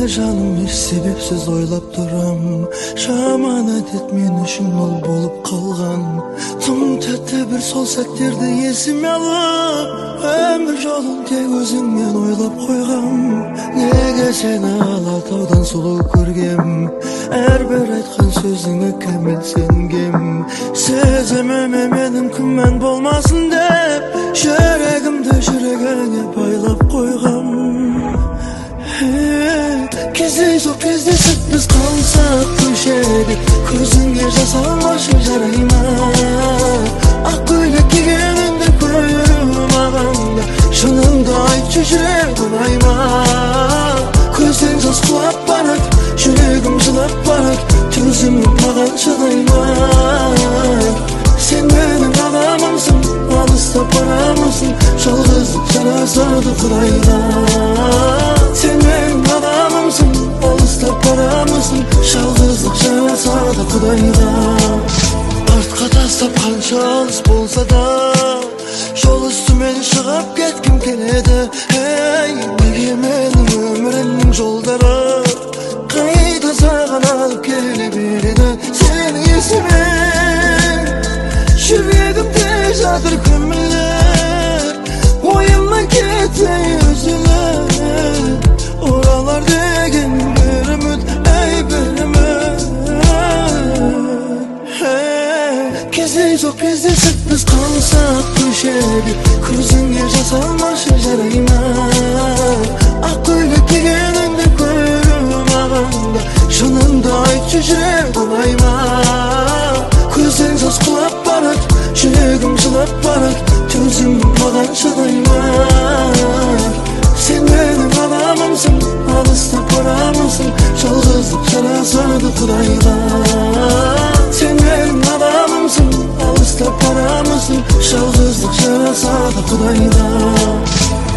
жаным еш себепсіз ойлап тұрам. Жаман әдет мен үшін ол болып қалған. Тым тәтті бір сол сәттерді есіме алып, өмір жолын тек өзіңмен ойлап қойғам. Неге сені Алатаудан сұлу көргем, әрбір айтқан сөзіңе кәміл сенгем. Сезіміме менің күмән болмасын деп, жүрегімді жүрегіңе байлап қойғам. Кездейсоқ кездесіп біз қалсақ көшеде, көзіңе жас алмашы жарай ма? Ақ көйлек кигеніңді көріп мағанда, шыныңды айтшы жүрек ұнай ма? Көзден жас құлап барады, жүрегім жылап барады, төзімім маған шыдай ма? Сен менің адамымсың, алыстап барамысың, жалғыздық жарасады Құдайдан. Сен менің адамымсың, алыстап барамысың, жалғыздық жарасады Құдайдан. Артқа тастап қанша алыс болса да, жол үстімен шығып кеткім келеді. Неге менің өмірімнің жолдары қайда саған алып келе береді? Сенің есімен жүрегімде жатыр көмілер, ойымнан кетпей үзілер. Оралар деген бір үміт, әй бір үміт. Кездейсоқ кездесіп біз қалсақ көшеде, көзіңе жас алмашы жарай ма? Ақ көйлек кигеніңді көріп мағанда, шыныңды айтшы жүрек ұнай ма? Көзден жас құлап барады, жүрегім жылап барады, төзімім маған шыдай ма? Сен менің адамымсың, алыстап барамысың, жалғыздық жарасады Құдайдан. Сен менің адамымсың, алыстап барамысың, жалғыздық жарасады Құдайдан.